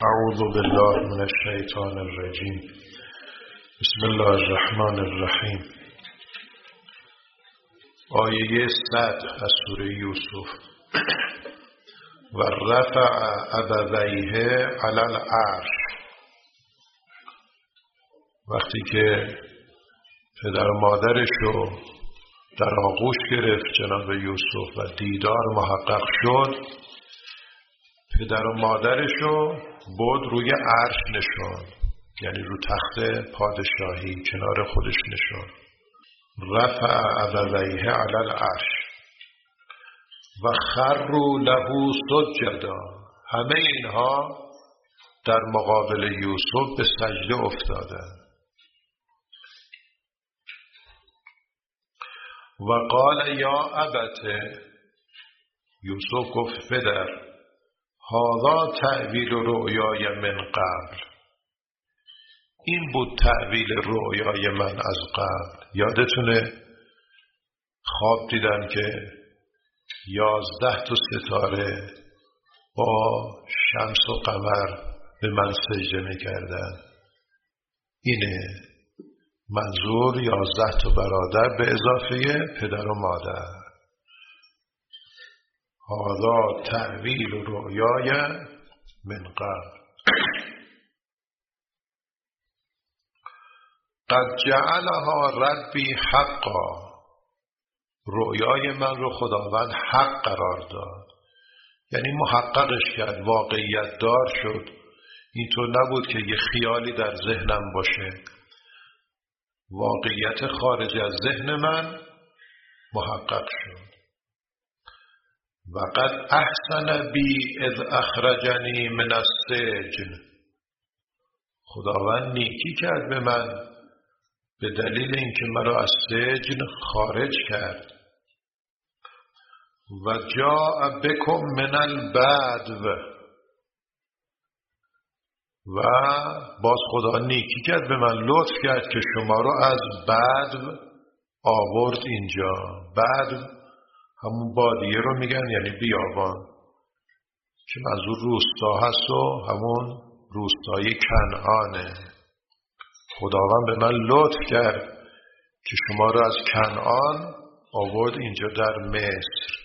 اعوذ بالله من الشیطان الرجیم. بسم الله الرحمن الرحیم. آیه 100 از سوره یوسف. و رفع ابویه علی العرش. وقتی که پدر و مادرش رو در آغوش گرفت جناب یوسف و دیدار محقق شد، پدر و مادرش رو برد روی عرش نشون، یعنی رو تخت پادشاهی کنار خودش نشون. رفع ابویه علی العرش و خروا له سجدا. همه اینها در مقابل یوسف به سجده افتادند. و قال یا ابته، یوسف گفت پدر، هذا تأویل رؤیای من قبل، این بود تأویل رؤیای من از قبل. یادتونه خواب دیدم که 11 تا ستاره با شمس و قمر به من سجده میکردن. اینه منظور 11 تا برادر به اضافه پدر و مادر. هذا تأویل رؤیای من قبل قد جعلها ربی حقا. رؤیای من رو خداوند حق قرار داد، یعنی محققش کرد، واقعیت دار شد. اینطور نبود که یه خیالی در ذهنم باشه، واقعیت خارج از ذهن من محقق شد. وقد احسن بی اذ اخرجنی من السجن. خداوند نیکی کرد به من به دلیل اینکه مرا از سجن خارج کرد. و جاء بکم من البدو. و باز خدا نیکی کرد به من، لطف کرد که شما رو از بدو آورد اینجا. بدو همون بادیه رو میگن، یعنی بیابان، که منظور روستا هست و همون روستای کنعانه. خداوند به من لطف کرد که شما رو از کنعان آورد اینجا در مصر.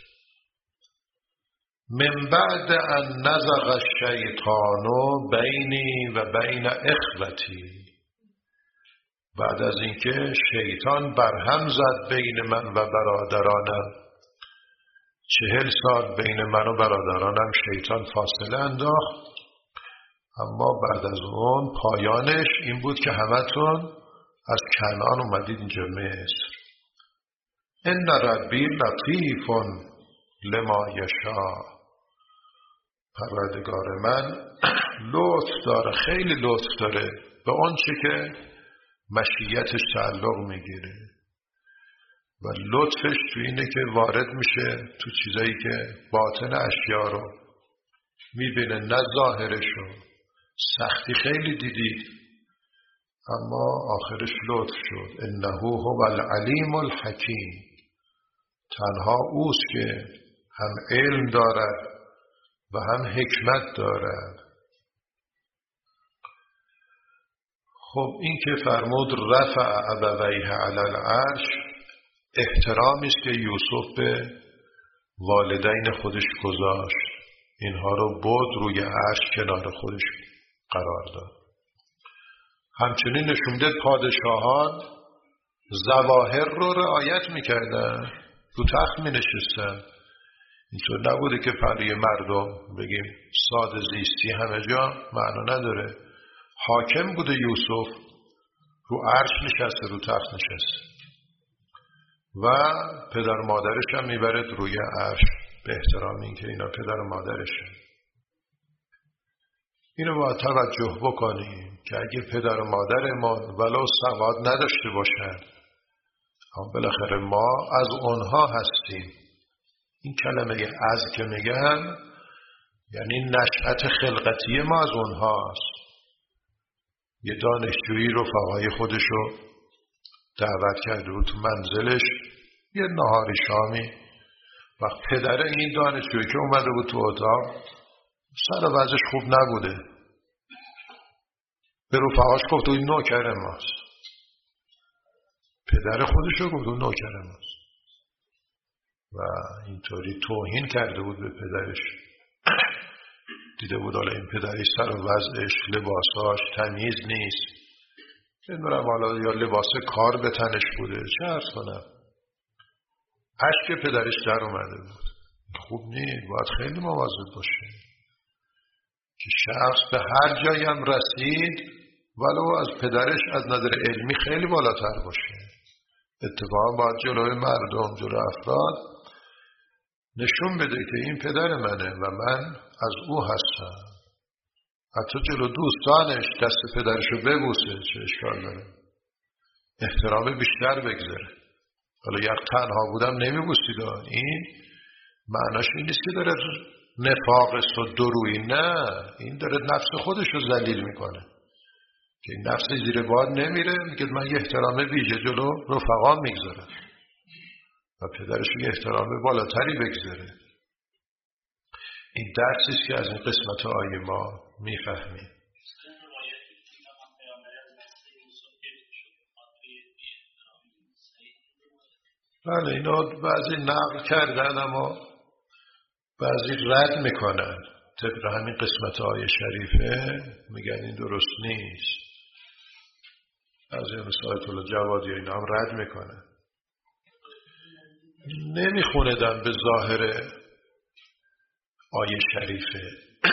من بعد ان نزغ الشیطان بینی و بین اخوتی. بعد از اینکه شیطان برهم زد بین من و برادرانم، 40 سال بین من و برادرانم شیطان فاصله انداخت. اما بعد از اون پایانش این بود که همتون از کنعان اومدید اینجا مصر. ان ربی لطیف لما یشاء. پروردگار من لطف داره، خیلی لطف داره به اون چه که مشیتش تعلق میگیره. و لطفش تو اینه که وارد میشه تو چیزایی که باطن اشیا رو میبینه، نه ظاهرشو. سختی خیلی دیدید اما آخرش لطف شد. انه هو العلیم الحکیم. تنها اوست که هم علم دارد و هم حکمت دارد. خب این که فرمود رفع ابویه علی العرش، احترامی است که یوسف به والدین خودش گذاشت. اینها رو برد روی عرش کنار خودش قرار داد. همچنین نشون داد پادشاهان ظواهر رو رعایت میکردن، رو تخت می نشستن. اینطور نبوده که برای مردم بگیم ساده زیستی همه جا معنا نداره. حاکم بوده یوسف، رو عرش نشسته، رو تخت نشسته و پدر مادرش هم میبرد روی عرش به احترام این که اینا پدر مادرشه. اینو باید توجه بکنیم که اگه پدر مادرمون ولو سواد نداشته باشن، اما بالاخره ما از اونها هستیم. این کلمه از که میگن یعنی نشأت خلقتی ما از اونهاست. یه دانشجویی رفقای خودشو دعوت کرده بود تو منزلش یه نهاری شامی. وقت پدر این دانشجویی که اومده بود تو اتاق سر وضعش خوب نبوده، به رفقاش گفت این نوکر ماست. پدر خودشو گفت اون نوکر ماست و اینطوری توهین کرده بود به پدرش. دیده بود حالا این پدرش سر و وضعش، لباساش تمیز نیست، نمیدونم حالا یا لباس کار به تنش بوده، چه عرض کنم. اشک پدرش در اومده بود. خوب نیست، باید خیلی مواظب باشه که شخص به هر جایی هم رسید ولو از پدرش از نظر علمی خیلی بالاتر باشه. اتفاقا باید جلوی مردم، جلوی افراد نشون بده که این پدر منه و من از او هستم. حتی جلو دوستانش دست پدرشو ببوسه، چه اشکال داره؟ احترام بیشتر بگذاره. حالا یک تنها بودم نمیبوسید، این معناش این نیست که داره نفاقست و درویی، نه، این داره نفس خودشو ذلیل میکنه که این نفس زیر بار نمیره، میگه من یه احترام ویژه جلو رفقام میگذارم و پدرشو یه احترام بالاتری بگذاره. این درسیست که از این قسمت آیه ما میفهمیم. بله، اینا بعضی نقل کردن اما بعضی رد میکنن. طبق همین قسمت آیه شریفه میگن این درست نیست. بعضی مثل آیت الله جوادی اینا هم رد میکنن، نمیخوندن به ظاهر آیه شریفه.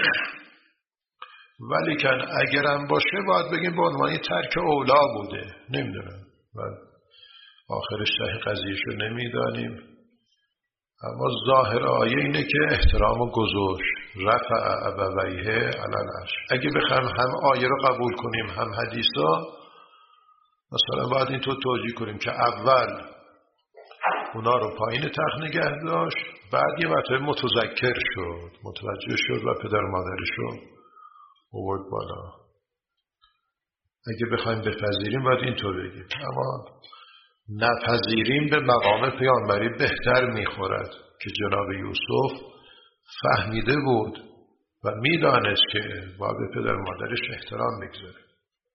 ولی کن اگرم باشه باید بگیم به عنوان ترک اولا بوده. نمیدونم، من آخرش ته قضیهشو نمیدانیم، اما ظاهر آیه اینه که احترام و گذاشت، رفع ابویه علی العرش. اگه بخوایم هم آیه رو قبول کنیم هم حدیثا، مثلا باید اینطور توجیه کنیم که اول اونا رو پایین تخت نگه داشت، بعد یه مرتبه متذکر شد، متوجه شد و پدر مادرشو آورد بالا. اگه بخوایم بپذیریم باید اینطور بگیم، اما نپذیریم به مقام پیامبری بهتر میخورد که جناب یوسف فهمیده بود و میدانست که باید به پدر مادرش احترام بگذاره.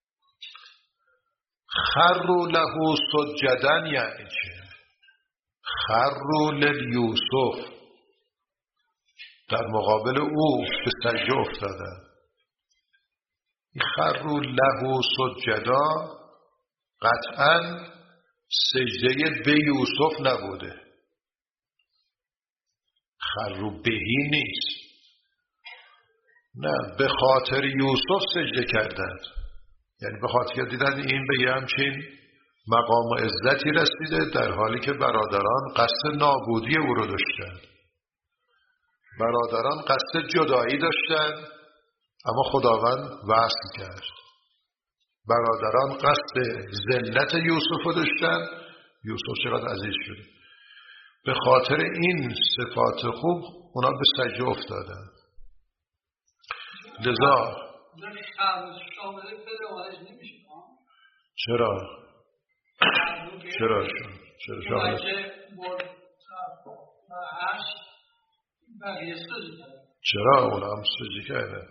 خروا له سجدا یعنی چه؟ خروا لیوسف، در مقابل او به سجده افتادن. خروا له سجدا قطعا سجده به یوسف نبوده، خروا بهی نیست، نه، به خاطر یوسف سجده کردند. یعنی به خاطر دیدن این به یه همچین مقام و عزتی رسیده، در حالی که برادران قصد نابودی او رو داشتند. برادران قصد جدایی داشتند اما خداوند وصل کرد. برادران قصد ذلت یوسف رو داشتند، یوسف چقدر عزیز شده. به خاطر این صفات خوب اونا به سجده افتادن. لذا چرا شامل چرا اونا هم سجده کردن؟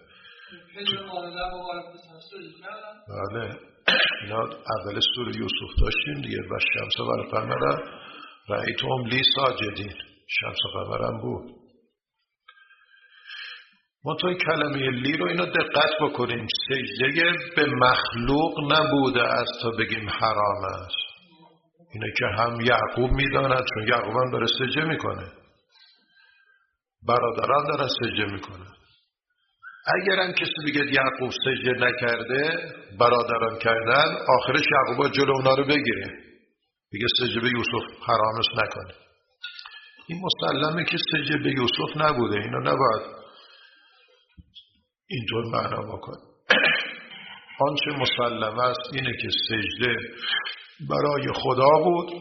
بله، اینا اول سوره یوسف داشتیم دیگه، و شمس و القمر رأیتهم لی ساجدین، شمس و قمر هم بود. منتهای کلمه لی رو اینو دقت بکنیم، سجده به مخلوق نبوده است تا بگیم حرام است. اینه که هم یعقوب میداند، چون یعقوب هم داره سجده میکنه، برادران دارن سجده میکنه. اگرم کسی بگه یعقوب سجده نکرده، برادران کردن، آخرش یعقوب جلو اونا رو بگیره، بگه سجده به یوسف حرامش نکنه. این مسلمه که سجده به یوسف نبوده، اینو نباید اینطور معنا بکن. آنچه مسلمه است اینه که سجده برای خدا بود،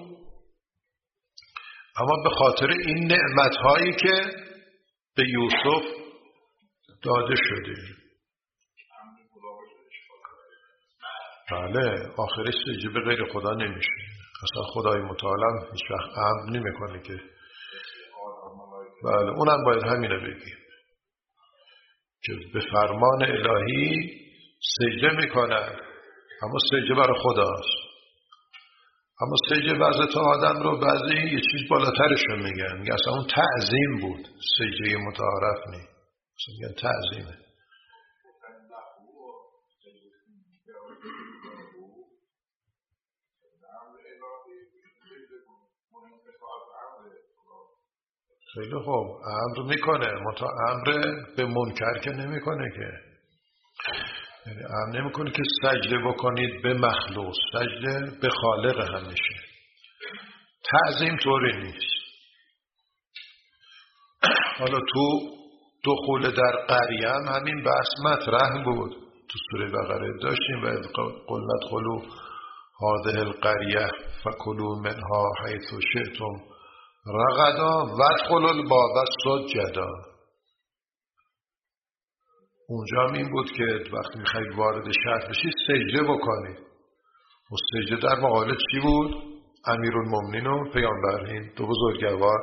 اما به خاطر این نعمت‌هایی که به یوسف داده شده. بله، آخرش سجده به غیر خدا نمیشه. اصلا خدای متعال هیچ وقت امر نمیکنه که. بله، اونم باید همینه بگیم که به فرمان الهی سجده میکنن، اما سجده برای خداست. اما سجده بعضی تا آدم رو بعضی یه چیز بالاترشون میگن اصلا اون تعظیم بود، سجده متعارف نیست، اصلا میگن تعظیمه. خیلی خوب، امر میکنه، امر به منکر که نمیکنه که، یعنی امر نمیکنه که سجده بکنید به مخلوق، سجده به خالق همیشه. تعظیم طوری نیست. حالا تو دخول در قریه هم همین بحث مطرح بود، تو سوره بقره داشتیم و اذ قلنا ادخلوا هذه القریه فکلوا منها حیث شئتم رغدا وادخلوا الباب سجدا. اونجا هم این بود که وقتی میخواید وارد شهر بشید سجده بکنید. و سجده در مقابل چی بود؟ امیرالمومنین و پیامبر، این دو بزرگوار.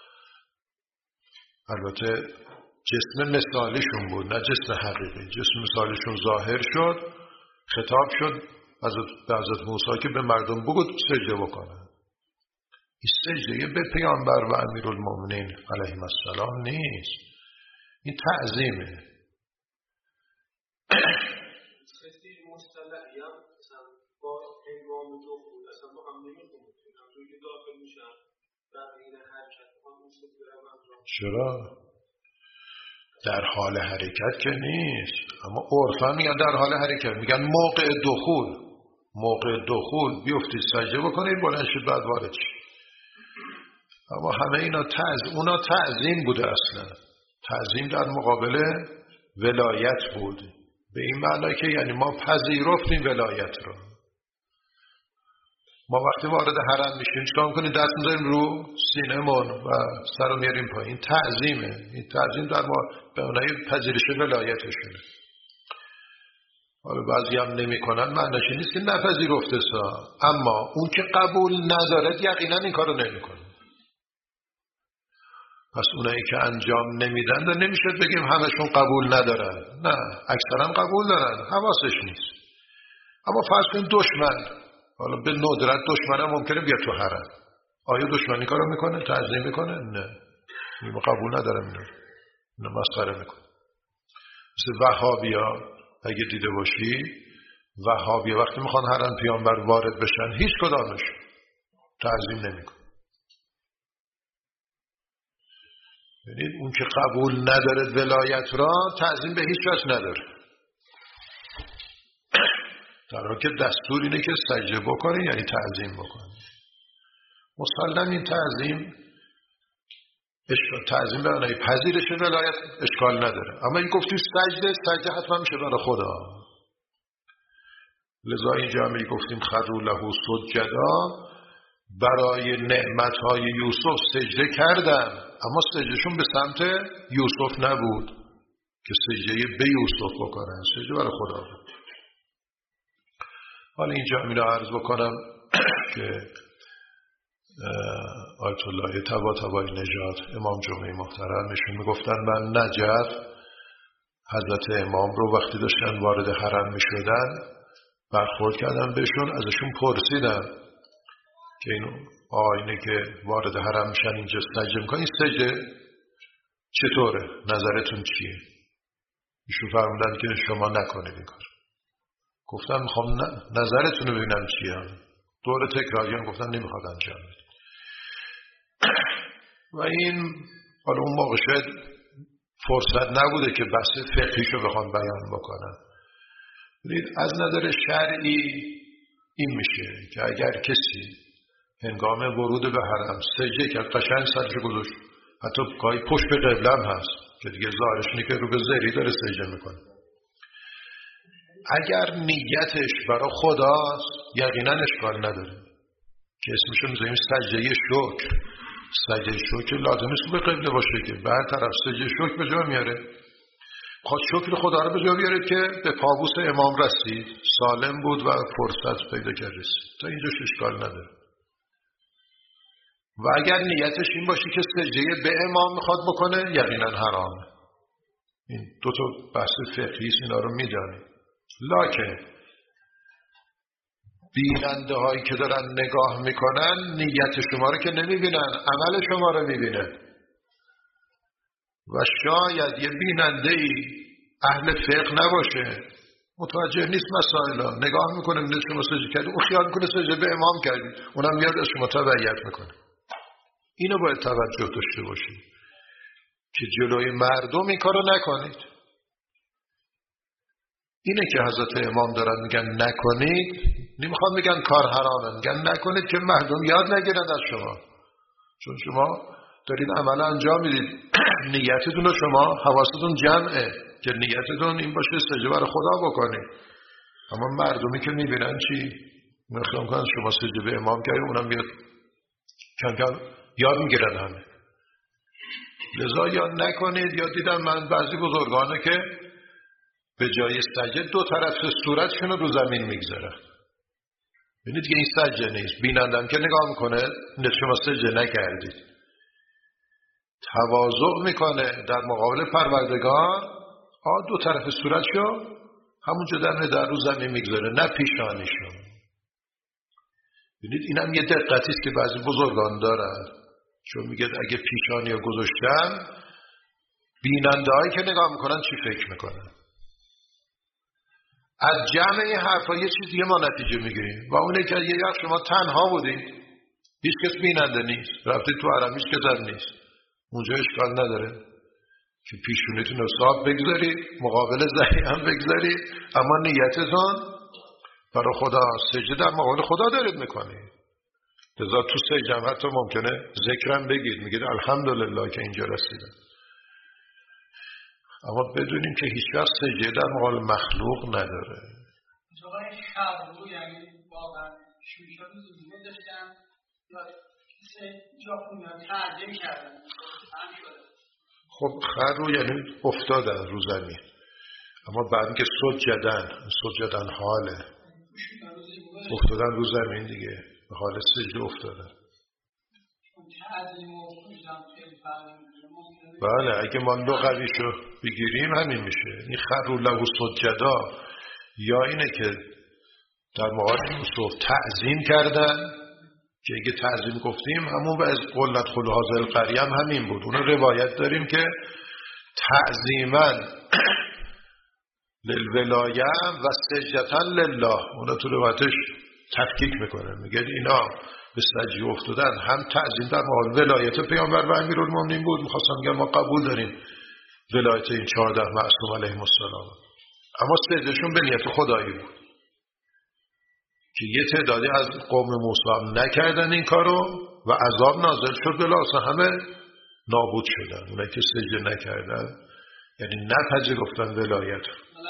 البته جسم مثالیشون بود، نه جسم حقیقی. جسم مثالیشون ظاهر شد، خطاب شد به حضرت موسی که به مردم بگو سجده بکنن. این سجده به پیامبر و امیرالمومنین علیهم السلام نیست، این تعظیمه. چرا؟ در حال حرکت که نیست، اما عرفا میگن در حال حرکت، میگن موقع دخول بیفتید سجده بکنید بلند شید بعد وارد شید. اما همه اینا اونا تعظیم بوده. اصلا تعظیم در مقابل ولایت بود، به این معنی که یعنی ما پذیرفتیم ولایت رو. ما وقتی وارد حرم میشیم چیکار میکنیم؟ دست میذاریم رو سینه‌مون و سر رو میاریم پایین. تعظیمه. این تعظیم در ما به معنی پذیرش ولایتشونه. حالا بعضی هم نمیکنن، معنیش نیست که نپذیرفته سا، اما اون که قبول نداره یقینا این کارو نمیکنه. پس اونایی که انجام نمیدن و نمیشه بگیم همشون قبول ندارن، نه، اکثرا قبول دارن، حواسش نیست. اما فرض کن دشمن، حالا به ندرت دشمن هم ممکنه بیاد تو حرم، آیا دشمنی کارو میکنه؟ تعظیم میکنه؟ نه، میگه قبول ندارم اینو مسخره میکنه. مثل وهابیا، اگه دیده باشی وهابیا وقتی میخوان حرم پیامبر وارد بشن هیچ کدامشون تعظیم نمیکنه. یعنی اون که قبول نداره ولایت را تعظیم به هیچ وجه نداره، در حالی که دستور اینه که سجده بکنی یعنی تعظیم بکنی. مسلم این تعظیم به معنای پذیرش ولایت اشکال نداره، اما این گفتی سجده حتما میشه برای خدا. لذا اینجا می گفتیم خروا له سجدا، برای نعمتهای یوسف سجده کردن، اما سجدهشون به سمت یوسف نبود که سجده به یوسف بکنن، سجده برای خدا بود. حالا اینجا می رو عرض بکنم که آیت الله طباطبایی نژاد امام جمعه محترمشون میگفتن من نجف حضرت امام رو وقتی داشتن وارد حرم میشدن برخورد کردم بهشون، ازشون پرسیدم که این آینه که وارد حرم میشن اینجا سجده میکنن، این سجده چطوره؟ نظرتون چیه؟ ایشون فرمودن که شما نکنید این کار. گفتم میخوام نظرتون رو ببینم چیه. دور تکراری هم گفتن نمیخواد انجام بدید. و این حالا اون موقع شاید فرصت نبوده که بحث فقهیشو بخوام بیان بکنم. از نظر شرعی این میشه که اگر کسی هنگام ورود به حرم سجده کرد، قشنگ سرش گذاشت، حتی گاهی پشت به قبله هم هست که دیگه ظاهرش اینه که رو به زری داره سجده میکنه، اگر نیتش برای خداست یقینا اشکال نداره که اسمشو میذاریم سجده شکر. سجده شکر لازم نیست که به قبله باشه، که به هر طرف سجده شکر به جا میاره. خود شکر خدا رو به جا بیاره که به کابوس امام رسید، سالم بود و فرصت پیدا کرد رسید. تا اینجاش اشکال نداره. و اگر نیتش این باشه که سجده به امام میخواد بکنه یقینا حرامه. این دو تا بحث فقهی است، اینا رو میدانیم. لکن بیننده هایی که دارن نگاه میکنن نیت شما رو که نمیبینن، عمل شما رو میبینن. و شاید یه بیننده ای اهل فقه نباشه، متوجه نیست مسائل، نگاه میکنه میده شما سجده کردی، اون خیال میکنه سجده به امام کردی، اونم میاد از شما تبعیت میکنه. اینو باید توجه داشته باشید که جلوی مردم این کارو نکنید. اینه که حضرت امام دارن میگن نکنید، نمیخوان میگن کار حرامه، میگن نکنید که مردم یاد نگیرن از شما، چون شما دارید عمل انجام میدید. نیتتون رو شما حواستون جمعه که نیتتون این باشه سجده برای خدا بکنید، اما مردمی که میبینن چی؟ میخوان کنن شما سجده به امام کردید، اونم بیاد کم کم یاد میگیرن همه. لذا یاد نکنید. یاد دیدم من بعضی بزرگانه که به جای سجده دو طرف صورتشون رو زمین میگذارن. ببینید که این سجده نیست، بینندم که نگاه میکنه شما سجده نکردید، تواضع میکنه در مقابل پروردگار، دو طرف صورتشو همونجا در رو زمین میگذاره، نه پیشانیشو. ببینید اینم یه دقتی است که بعضی بزرگان دارن، چون میگه اگه پیشانی رو گذاشتم بیننده هایی که نگاه میکنن چی فکر میکنن. از جمع این حرفا یه چیز دیگه ما نتیجه میگیریم و اونه که یه وقت شما تنها بودید، هیچ کس بیننده نیست، رفتید تو حرم هیچ کس نیست، اونجا اشکال نداره که پیشونیتون رو صاف بگذارید، مقابل زهی هم بگذارید، اما نیتتون برای خدا، سجده در مقابل خدا دارید میکنید. لذا تو سجده هم حتی ممکنه ذکرم بگید، میگید الحمدلله که اینجا رسیدم. اما بدونیم که هیچ وقت سجده در مقابل مخلوق نداره. جوای خبرو یعنی واقعا شوشا زوزمه داشتن یا جا خونیان ترجمه کردن. خب خبرو یعنی افتادن رو زمین، اما بعد که سجدن حاله افتادن رو زمین دیگه، به حال سجده افتادن. بله اگه ما لغویشو بگیریم همین میشه. این خرو له سجدا یا اینه که در مقابل یوسف تعظیم کردن، که اگه تعظیم گفتیم همون و از قلت خلوهاز القریه هم همین بود. اون روایت داریم که تعظیما للولایه و سجدتا لله، اون تو روایتش تفکیک میکنه، میگه اینا به سجده افتادن، هم تعظیم در مقابل ولایت پیامبر و امیرالمومنین بود، میخواستم بگم ما قبول داریم ولایت این 14 معصوم علیهم السلام، اما سجدهشون به نیت خدایی بود که یه تعدادی از قوم موسی نکردن این کارو و عذاب نازل شد، بلاسه همه نابود شدن. اونایی که سجده نکردن یعنی نپذیرفتن ولایت.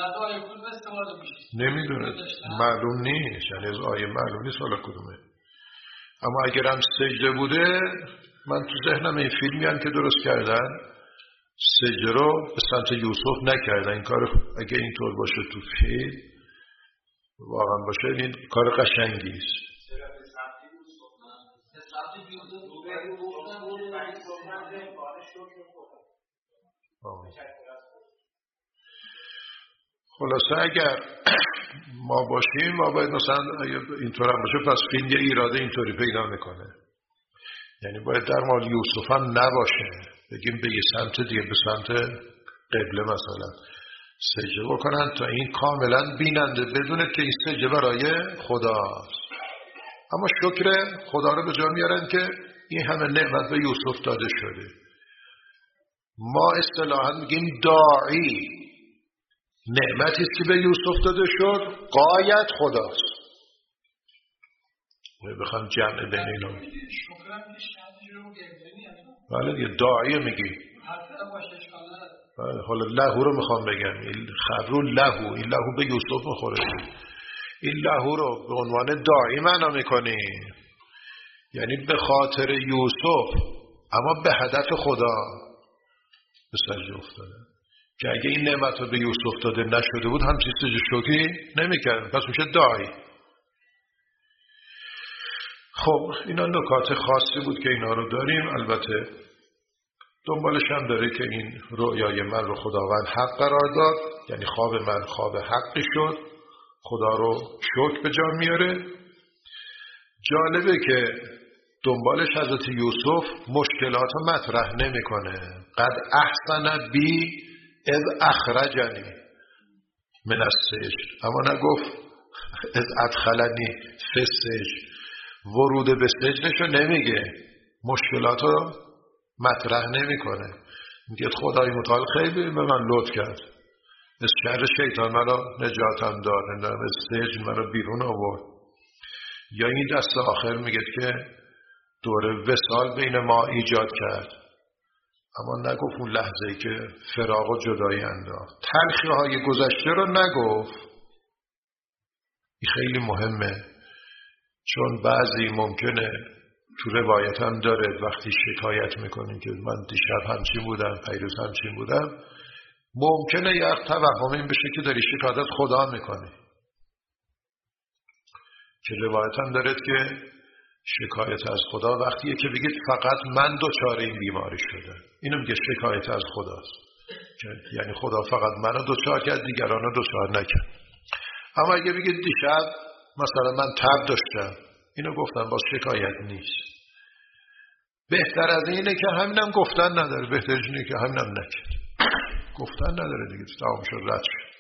نمیدونه، معلوم نیست، یعنی از آیه معلوم نیست حالا کدومه. اما اگر هم سجده بوده، من تو ذهنم این فیلمی هم که درست کردن سجده رو به سمت یوسف نکردن. این کار اگه اینطور باشه تو فیلم واقعا باشه، این کار قشنگی است. خلاصه اگر ما باشیم ما باید مثلا اینطور هم باشه، پس فیلم یه ایراده اینطوری پیدا میکنه، یعنی باید در مال یوسف هم نباشه، بگیم به یه سمت دیگه، به سمت قبله مثلا سجده بکنن تا این کاملا بیننده بدونه که این سجده برای خداست. اما شکر خدا رو به جا میارن که این همه نعمت به یوسف داده شده. ما اصطلاحاً میگیم داعی، نعمتی است که به یوسف داده شد غایت خداست. بخوام جمع بین اینا، بله یه داعی میگی، حالا لهو رو میخوام بگم، این خبرو لهو، این لهو به یوسف میخوره، این لهو رو به عنوان داعی معنا میکنی، یعنی به خاطر یوسف اما به هدف خدا به سجده افتاده، که اگه این نعمت رو به یوسف داده نشده بود همچین سجده شکری نمیکرد، پس میشه داعی. خب اینا نکات خاصی بود که اینا رو داریم. البته دنبالش هم داره که این رؤیای من رو خداوند حق قرار داد، یعنی خواب من خواب حقی شد خدا رو شکر به جا میاره. جالبه که دنبالش حضرت یوسف مشکلات رو مطرح نمیکنه. قد احسن بی اذ اخرجنی من السجن، اما نگفت اذ ادخلنی فی السجن. ورود به سجنشو نمیگه، مشکلات رو مطرح نمیکنه. میگه خدای متعال خیلی به من لطف کرد، از شر شیطان منو نجاتم داد، از سجن منو بیرون آورد. یا این دست آخر میگه که دوره وصال بین ما ایجاد کرد، اما نگفت اون لحظه‌ای که فراق و جدایی انداخت. تلخی‌های گذشته رو نگفت. این خیلی مهمه، چون بعضی ممکنه تو روایت هم داره وقتی شکایت میکنیم که من دیشب همچین بودم، پیروز همچین بودم، ممکنه یک توهم این بشه که داری شکایت از خدا میکنی. که روایت هم داره که شکایت از خدا وقتیه که بگید فقط من دچار این بیماری شده، اینو میگه شکایت از خداست، یعنی خدا فقط منو دچار کرد، دیگرانو دچار نکرد. اما اگه بگید دیشب مثلا من تب داشتم، اینو گفتم، باز شکایت نیست. بهتر از اینه که همینم گفتن نداره، بهترش اینه که همینم نکرد، گفتن نداره دیگه، تمام شد، رد شد.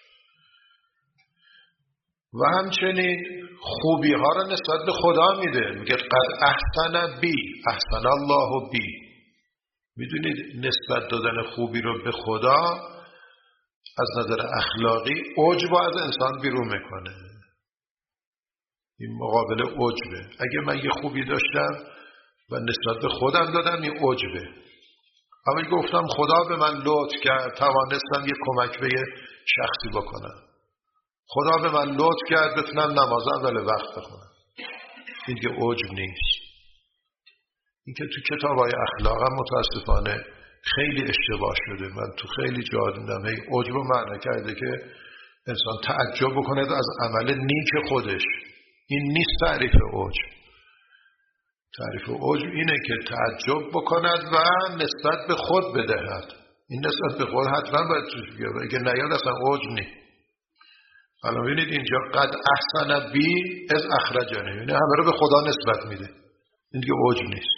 و همچنین خوبی ها رو نسبت به خدا میده، میگه قد احسن بی احسن الله بی. میدونید نسبت دادن خوبی رو به خدا از نظر اخلاقی عجب از انسان بیرون میکنه. این مقابل عجبه. اگه من یه خوبی داشتم و نسبت به خودم دادم، این عجبه. اما گفتم خدا به من لطف کرد، توانستم یه کمک به یه شخصی بکنم، خدا به من لطف کرد بتونم نماز اول وقت بخونم، این دیگه عجب نیست. این که تو کتابای اخلاق هم متاسفانه خیلی اشتباه شده. من تو خیلی جا دیدم هی عجب رو معنی کرده که انسان تعجب بکنه از عمل نیک خودش. این نیست تعریف عجب. تعریف عجب اینه که تعجب بکند و نسبت به خود بدهد. این نسبت به خود حتما باید توش بیاد، اگه نیاد اصلا عجب نیست. حالا ببینید اینجا قد احسن بی از اخرجنی، یعنی همه رو به خدا نسبت میده، این دیگه عجب نیست.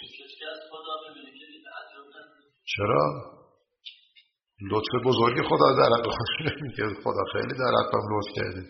چرا؟ لطف بزرگی خدا در حق خودش میگه، خدا خیلی در حقم لطف کرده.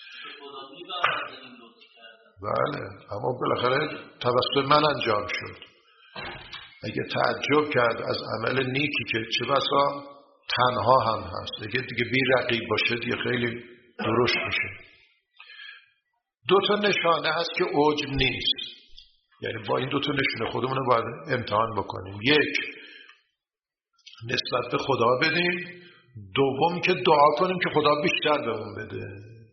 بله، اما بالاخره توسط من انجام شد. اگه تعجب کرد از عمل نیکی که چه بسا تنها هم هست، اگه دیگه بی رقیب باشه دیگه خیلی درشت میشه. دو تا نشانه هست که عجب نیست، یعنی با این دو تا نشانه خودمون رو باید امتحان بکنیم. یک، نسبت به خدا بدیم. دوم که دعا کنیم که خدا بیشتر بهمون بده.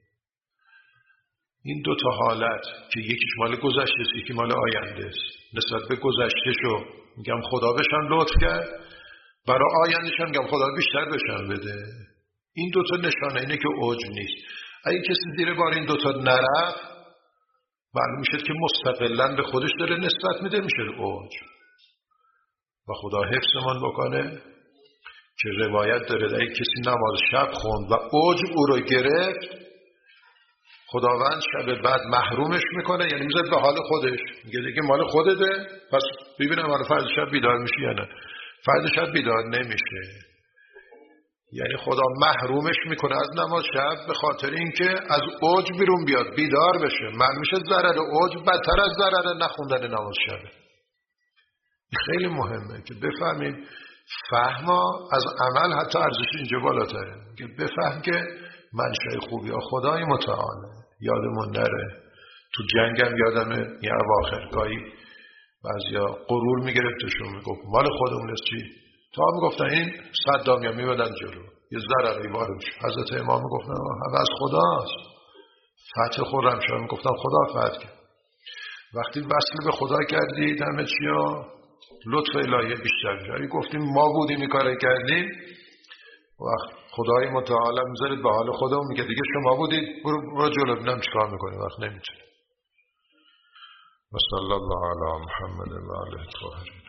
این دو تا حالت که یکیش مال گذشته است، یکی مال آینده است. نسبت به گذشته شو میگم خدا بهشم لطف کرد، برای آیندهش میگم خدا بیشتر بهشم بده. این دو تا نشانه اینه که عجب نیست. اگه کسی زیر بار این دو تا نرفت، معلوم میشه که مستقلاً به خودش داره نسبت میده، میشه عجب. و خدا حفظمون بکنه که روایت داره اگه کسی نماز شب خوند و عجب او رو گرفت، خداوند شب بعد محرومش میکنه، یعنی میذاره به حال خودش، میگه دیگه مال خودته، پس ببینم حالا فرد شب بیدار میشی یا نه. فرد شب بیدار نمیشه، یعنی خدا محرومش میکنه از نماز شب به خاطر اینکه از عجب بیرون بیاد، بیدار بشه. معلوم میشه ضرر عجب بدتر از ضرر نخوندن نماز شب. خیلی مهمه که بفهمیم فهما از عمل حتی ارزش اینجا بالاتره، که بفهم که منشأ خوبی ها خدای متعاله. یادمون نره تو جنگم یادمه یه اواخر گاهی بعضیا غرور میگرفتشون، میگفت مال خودمون است. چی؟ تا میگفتن این صدام یا میبدن جلو، یه ضرری وارد میشه. حضرت امام میگفتن همه از خداست. فتح خرمشاه میگفتن خدا فتح کرد. وقتی وصل به خدا کردید همه چیا لطف الهی بیشتر میشه. اگه گفتیم ما بودیم این کارو کردیم، وقت خدای متعال میذارید به حال خودمون، میگه دیگه شما بودید، برو جلو ببینم چیکار میکنی. وقت نمیتونه. و صلی الله علی محمد و آله الطاهرین.